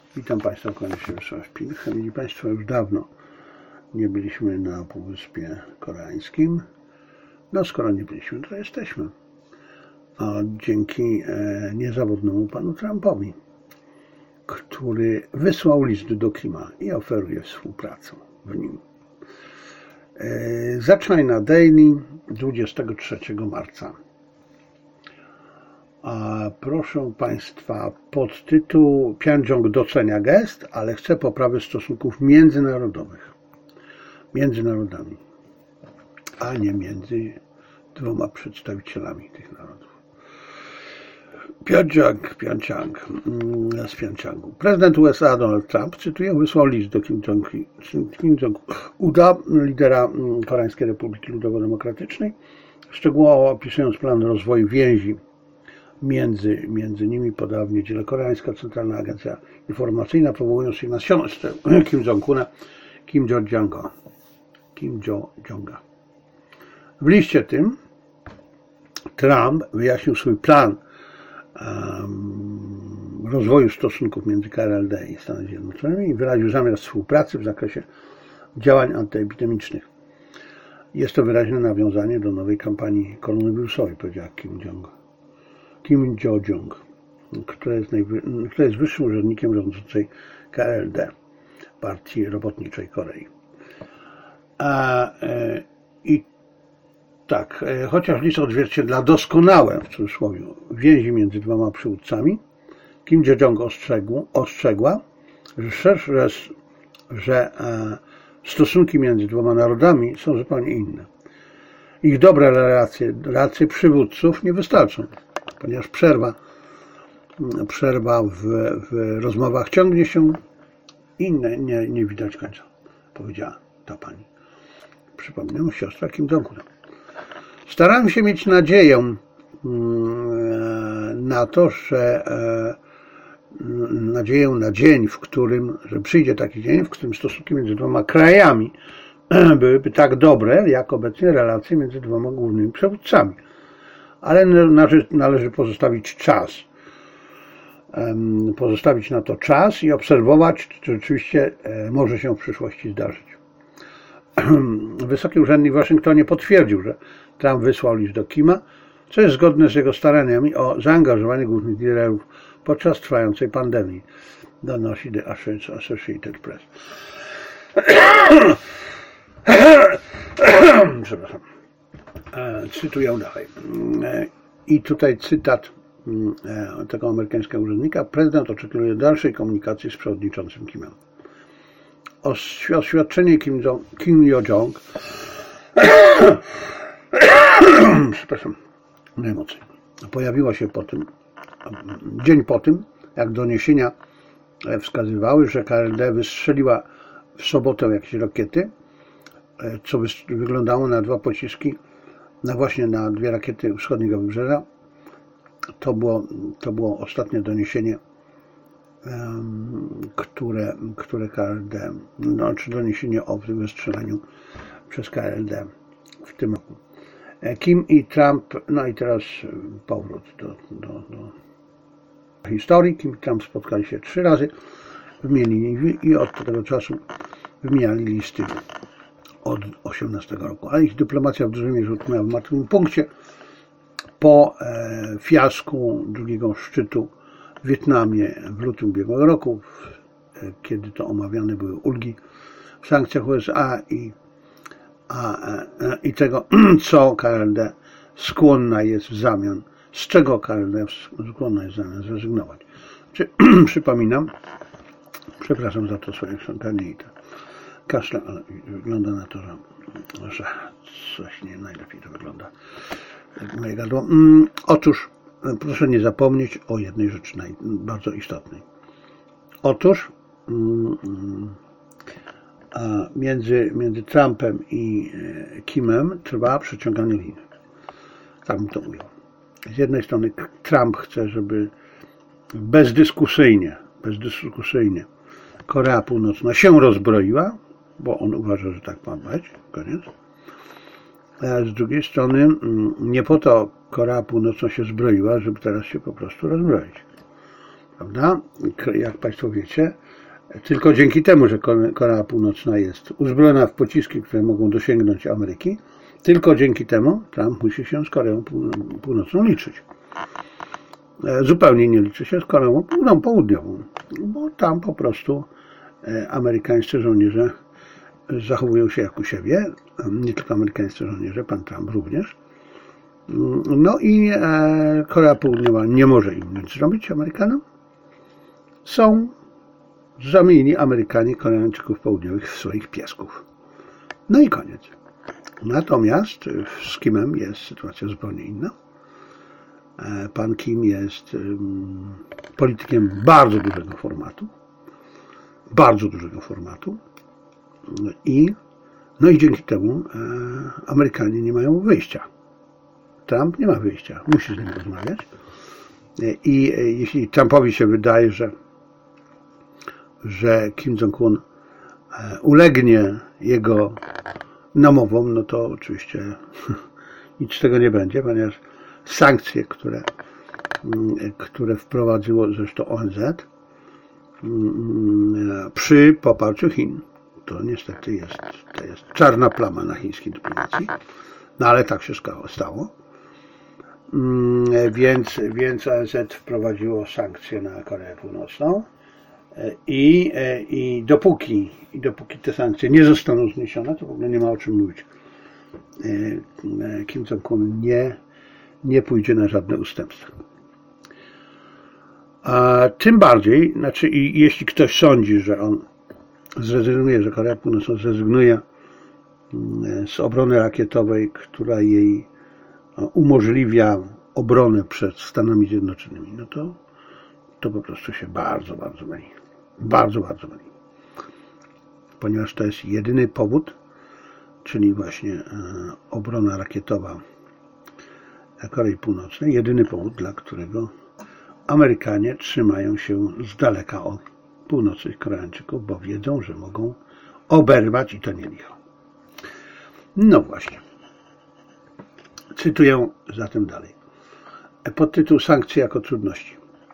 Witam Państwa, kłaniam się Wiesław Pilch. Szanowni Państwo, już dawno nie byliśmy na Półwyspie Koreańskim. No skoro nie byliśmy, to jesteśmy. A dzięki niezawodnemu panu Trumpowi, który wysłał list do Kima i oferuje współpracę w nim. Za China Daily 23 marca. A proszę Państwa, podtytuł: Pjongjong docenia gest, ale chce poprawy stosunków międzynarodowych. Między narodami, a nie między dwoma przedstawicielami tych narodów. Pjongjang z Pjongjangu. Prezydent USA Donald Trump, cytuję, wysłał list do Kim Jong-una, lidera Koreańskiej Republiki Ludowo-Demokratycznej, szczegółowo opisując plan rozwoju więzi między nimi. Podała w niedzielę Koreańska Centralna Agencja Informacyjna, powołując się na siostrę Kim Jong-una, Kim Jo-jonga. W liście tym Trump wyjaśnił swój plan rozwoju stosunków między KRLD i Stanami Zjednoczonymi i wyraził zamiar współpracy w zakresie działań antyepidemicznych. Jest to wyraźne nawiązanie do nowej kampanii koronawirusowej, powiedziała Kim Jo-jong, który jest wyższym urzędnikiem rządzącej KRLD, Partii Robotniczej Korei. I tak, chociaż list odzwierciedla doskonałe, w cudzysłowie, więzi między dwoma przywódcami, Kim Jo-jong ostrzegła, że stosunki między dwoma narodami są zupełnie inne. Ich dobre relacje przywódców nie wystarczą, ponieważ przerwa w rozmowach ciągnie się i nie widać końca, powiedziała ta pani. Przypominam, siostra Kim Jong-una. Starałem się mieć nadzieję na to, na dzień, że przyjdzie taki dzień, w którym stosunki między dwoma krajami byłyby tak dobre, jak obecnie relacje między dwoma głównymi przywódcami. Ale należy pozostawić na to czas i obserwować, czy rzeczywiście może się w przyszłości zdarzyć. Wysoki urzędnik w Waszyngtonie potwierdził, że Trump wysłał list do Kima, co jest zgodne z jego staraniami o zaangażowanie głównych liderów podczas trwającej pandemii, donosi The Associated Press. Przepraszam. Cytuję dalej. I tutaj cytat tego amerykańskiego urzędnika. Prezydent oczekuje dalszej komunikacji z przewodniczącym Kimem. Oświadczenie Kim Jo-jong przepraszam, emocje. Pojawiło się dzień po tym, jak doniesienia wskazywały, że KRD wystrzeliła w sobotę jakieś rakiety, co wyglądało na dwa pociski, właśnie na dwie rakiety wschodniego wybrzeża. To było ostatnie doniesienie, które KRD, czy doniesienie o wystrzeleniu przez KRD w tym roku. Kim i Trump, no i teraz powrót do historii. Kim i Trump spotkali się 3 razy, wymienili i od tego czasu wymieniali listy od 2018 roku. Ale ich dyplomacja w dużej mierze utknęła w martwym punkcie po fiasku drugiego szczytu w Wietnamie w lutym ubiegłego roku, kiedy to omawiane były ulgi w sankcjach USA i tego, co KRLD skłonna jest w zamian, z czego KRLD skłonna jest w zamian zrezygnować. Przypominam, przepraszam za to swoje chrząkanie i to kaszle, ale wygląda na to, że coś nie najlepiej to wygląda. Moje gardło. Otóż proszę nie zapomnieć o jednej rzeczy bardzo istotnej. Otóż między Trumpem i Kimem trwa przeciąganie liny. Tak bym to ujął. Z jednej strony Trump chce, żeby bezdyskusyjnie Korea Północna się rozbroiła, bo on uważa, że tak ma być, koniec. A z drugiej strony nie po to Korea Północna się zbroiła, żeby teraz się po prostu rozbroić. prawda? Jak Państwo wiecie, tylko dzięki temu, że Korea Północna jest uzbrojona w pociski, które mogą dosięgnąć Ameryki, tylko dzięki temu Trump musi się z Koreą Północną liczyć. Zupełnie nie liczy się z Koreą Południową, bo tam po prostu amerykańscy żołnierze zachowują się jak u siebie, nie tylko amerykańscy żołnierze, pan Trump również. No i Korea Południowa nie może im nic zrobić, Amerykanom. Zamienili Amerykanie Koreańczyków Południowych w swoich piesków. No i koniec. Natomiast z Kimem jest sytuacja zupełnie inna. Pan Kim jest politykiem bardzo dużego formatu i dzięki temu Amerykanie nie mają wyjścia. Trump nie ma wyjścia, musi z nim rozmawiać i jeśli Trumpowi się wydaje, że Kim Jong-un ulegnie jego namowom, no to oczywiście nic z tego nie będzie, ponieważ sankcje, które wprowadziło zresztą ONZ przy poparciu Chin, to niestety jest czarna plama na chińskiej dyplomacji, no ale tak się stało. Więc ONZ wprowadziło sankcje na Koreę Północną i dopóki te sankcje nie zostaną zniesione, to w ogóle nie ma o czym mówić. Kim Jong-un nie pójdzie na żadne ustępstwa. A tym bardziej, jeśli ktoś sądzi, że on zrezygnuje, że Korea Północna zrezygnuje z obrony rakietowej, która jej umożliwia obronę przed Stanami Zjednoczonymi, no to po prostu się bardzo, bardzo myli. Bardzo, bardzo myli. Ponieważ to jest jedyny powód, czyli właśnie obrona rakietowa Korei Północnej, jedyny powód, dla którego Amerykanie trzymają się z daleka od północnych Koreańczyków, bo wiedzą, że mogą oberwać i to nie licho. No właśnie. Cytuję zatem dalej. Podtytuł Sankcje jako trudności.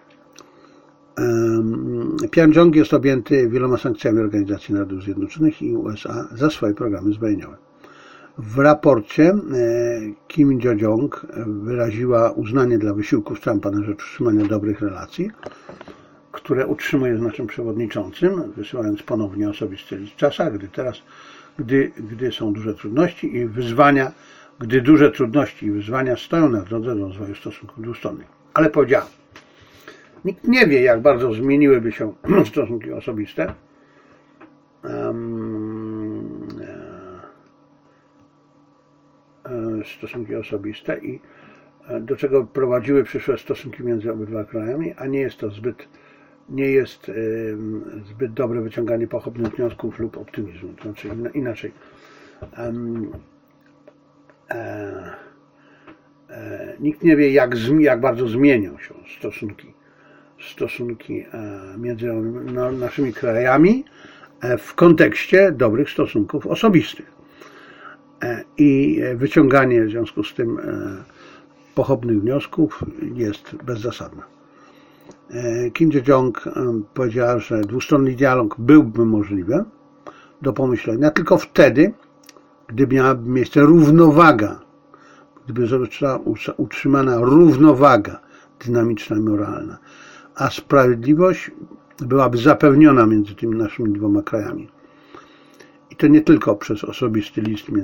Pjongjang jest objęty wieloma sankcjami Organizacji Narodów Zjednoczonych i USA za swoje programy zbrojeniowe. W raporcie Kim Jo-jong wyraziła uznanie dla wysiłków Trumpa na rzecz utrzymania dobrych relacji, które utrzymuje z naszym przewodniczącym, wysyłając ponownie osobisty list w czasach, gdy są duże trudności i wyzwania, gdy duże trudności i wyzwania stoją na drodze do rozwoju stosunków dwustronnych. Ale powiedziałem, nikt nie wie, jak bardzo zmieniłyby się stosunki osobiste. I do czego prowadziły przyszłe stosunki między obydwa krajami, a nie jest zbyt dobre wyciąganie pochopnych wniosków lub optymizmu. To znaczy inaczej. Nikt nie wie, jak bardzo zmienią się stosunki między naszymi krajami w kontekście dobrych stosunków osobistych. I wyciąganie w związku z tym pochopnych wniosków jest bezzasadne. Kim Jo-jong powiedziała, że dwustronny dialog byłby możliwy do pomyślenia tylko wtedy, gdy miałaby miejsce równowaga, gdyby została utrzymana równowaga dynamiczna i moralna, a sprawiedliwość byłaby zapewniona między tymi naszymi dwoma krajami. I to nie tylko przez osobiste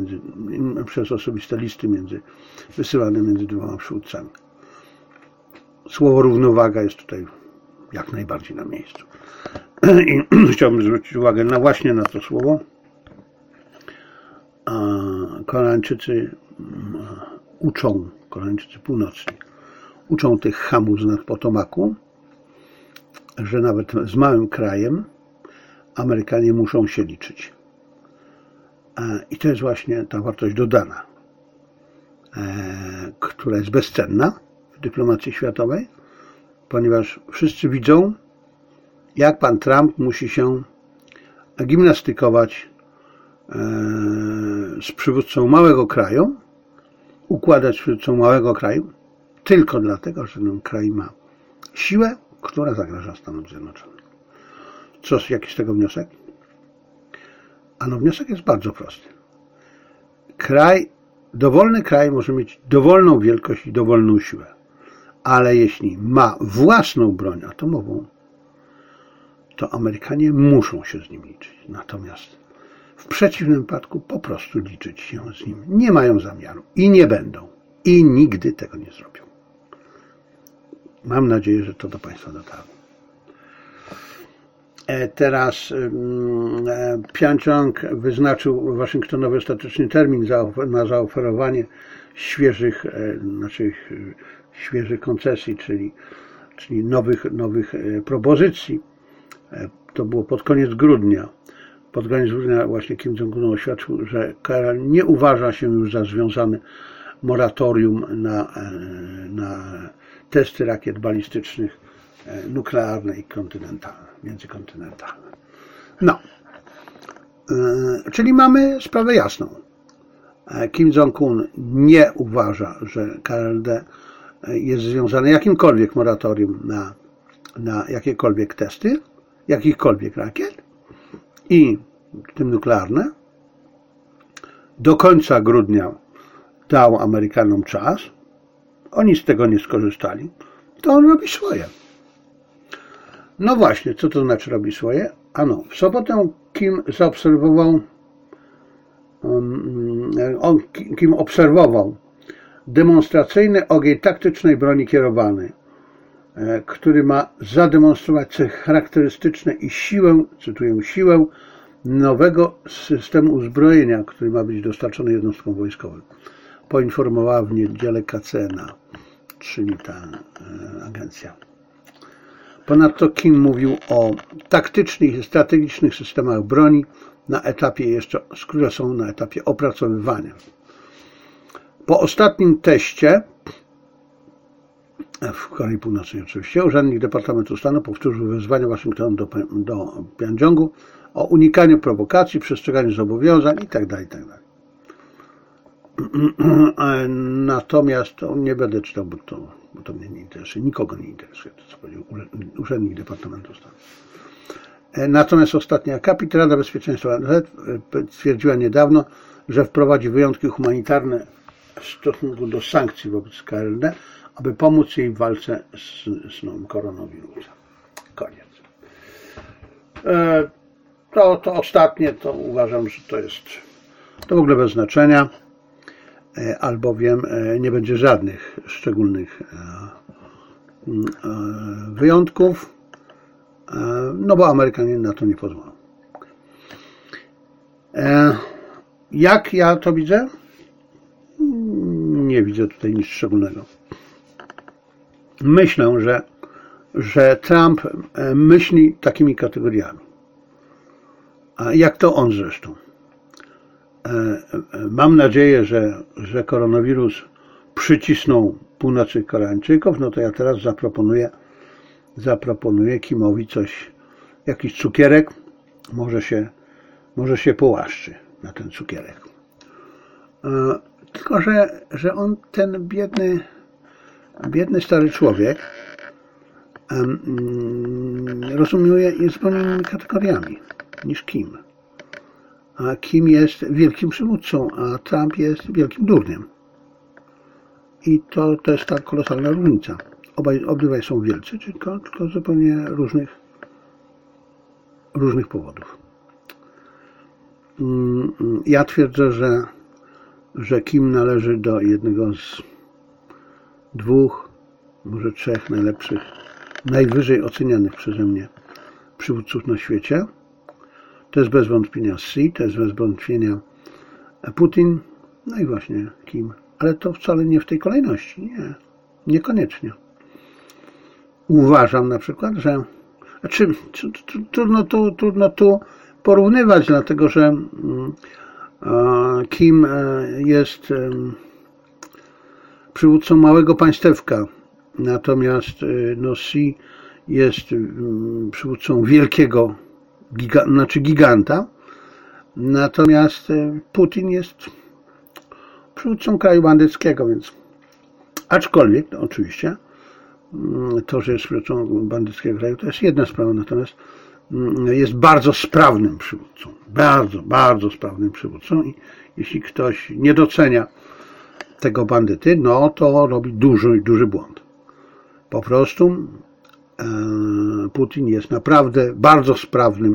listy wysyłane między dwoma przywódcami. Słowo równowaga jest tutaj jak najbardziej na miejscu. I chciałbym zwrócić uwagę właśnie na to słowo. Koreańczycy północni uczą tych chamów z nad Potomaku, że nawet z małym krajem Amerykanie muszą się liczyć. I to jest właśnie ta wartość dodana, która jest bezcenna w dyplomacji światowej, ponieważ wszyscy widzą, jak pan Trump musi się gimnastykować z przywódcą małego kraju, układać z przywódcą małego kraju, tylko dlatego, że ten kraj ma siłę, która zagraża Stanom Zjednoczonym. Jaki z tego wniosek? Ano wniosek jest bardzo prosty. Dowolny kraj może mieć dowolną wielkość i dowolną siłę, ale jeśli ma własną broń atomową, to Amerykanie muszą się z nim liczyć. Natomiast w przeciwnym wypadku po prostu liczyć się z nim nie mają zamiaru i nie będą. I nigdy tego nie zrobią. Mam nadzieję, że to do Państwa dotarło. Teraz Pjongjang wyznaczył Waszyngtonowi ostateczny termin na zaoferowanie świeżych koncesji, czyli nowych propozycji. To było pod koniec grudnia. Pod koniec grudnia właśnie Kim Jong-un oświadczył, że KRL nie uważa się już za związany moratorium na testy rakiet balistycznych, nuklearne i międzykontynentalne. No, czyli mamy sprawę jasną. Kim Jong-un nie uważa, że KLD jest związane jakimkolwiek moratorium na jakiekolwiek testy, jakichkolwiek rakiet, i w tym nuklearne. Do końca grudnia dał Amerykanom czas. Oni z tego nie skorzystali. To on robi swoje. No właśnie, co to znaczy robi swoje? Ano, w sobotę Kim obserwował demonstracyjny ogień taktycznej broni kierowanej, który ma zademonstrować cechy charakterystyczne i siłę, cytuję, siłę nowego systemu uzbrojenia, który ma być dostarczony jednostkom wojskowym. Poinformowała w niedzielę KCNA, czyli ta agencja. Ponadto Kim mówił o taktycznych i strategicznych systemach broni, które są na etapie opracowywania. Po ostatnim teście, w Korei Północnej oczywiście, urzędnik Departamentu Stanu powtórzył wezwania Waszyngtonu do Pjongjangu o unikaniu prowokacji, przestrzeganiu zobowiązań itd. Natomiast nie będę czytał, bo to mnie nie interesuje, nikogo nie interesuje, to co powiedział urzędnik Departamentu Stanu. Natomiast ostatni akapit, Rada Bezpieczeństwa ONZ stwierdziła niedawno, że wprowadzi wyjątki humanitarne w stosunku do sankcji wobec KLD, aby pomóc jej w walce z nowym koronawirusem. Koniec. To ostatnie, to uważam, że to w ogóle bez znaczenia, albowiem nie będzie żadnych szczególnych wyjątków, no bo Amerykanie na to nie pozwolą. Jak ja to widzę? Nie widzę tutaj nic szczególnego. Myślę, że Trump myśli takimi kategoriami. A jak to on zresztą? Mam nadzieję, że koronawirus przycisnął północnych Koreańczyków, no to ja teraz zaproponuję Kimowi jakiś cukierek, może się połaszczy na ten cukierek. Tylko, że on, ten biedny stary człowiek, rozumie je zupełnie innymi kategoriami niż Kim. A Kim jest wielkim przywódcą, a Trump jest wielkim durniem. I to jest ta kolosalna różnica. Obydwaj są wielcy, tylko z zupełnie różnych powodów. Ja twierdzę, że Kim należy do jednego z 2, może 3 najlepszych, najwyżej ocenianych przeze mnie przywódców na świecie. To jest bez wątpienia Xi, to jest bez wątpienia Putin, no i właśnie Kim. Ale to wcale nie w tej kolejności, niekoniecznie. Uważam na przykład, że trudno tu porównywać, dlatego że Kim jest przywódcą małego państewka, natomiast Xi jest przywódcą wielkiego, giganta, natomiast Putin jest przywódcą kraju bandyckiego, więc aczkolwiek, oczywiście, To, że jest przywódcą bandyckiego kraju, to jest jedna sprawa, natomiast jest bardzo sprawnym przywódcą. Bardzo, bardzo sprawnym przywódcą i jeśli ktoś nie docenia tego bandyty, no to robi duży błąd. Po prostu Putin jest naprawdę bardzo sprawnym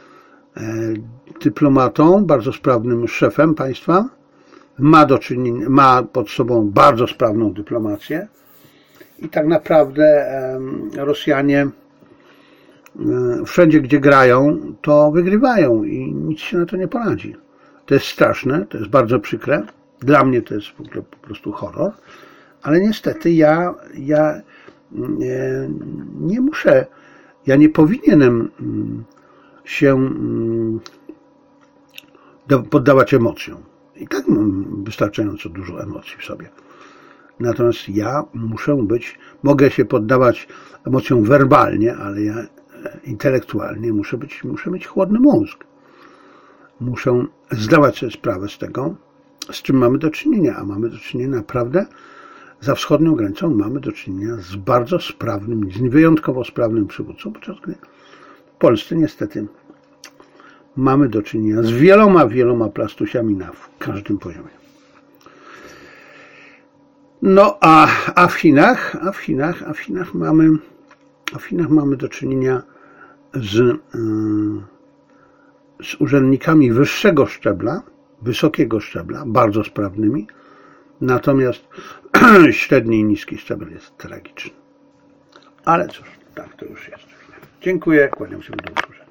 dyplomatą, bardzo sprawnym szefem państwa, ma pod sobą bardzo sprawną dyplomację i tak naprawdę Rosjanie wszędzie, gdzie grają, to wygrywają i nic się na to nie poradzi. To jest straszne, to jest bardzo przykre. Dla mnie to jest w ogóle po prostu horror, ale niestety ja nie muszę, ja nie powinienem się poddawać emocjom. I tak mam wystarczająco dużo emocji w sobie. Natomiast ja mogę się poddawać emocjom werbalnie, ale ja intelektualnie muszę mieć chłodny mózg. Muszę zdawać sobie sprawę z tego, z czym mamy do czynienia, a mamy do czynienia naprawdę za wschodnią granicą mamy do czynienia z bardzo sprawnym, z wyjątkowo sprawnym przywódcą, podczas gdy w Polsce niestety mamy do czynienia z wieloma plastusiami na każdym poziomie. No a w Chinach mamy do czynienia z urzędnikami wyższego szczebla, wysokiego szczebla, bardzo sprawnymi, natomiast średni i niski szczebel jest tragiczny. Ale cóż, tak to już jest. Dziękuję, kłaniam się do usłyszenia.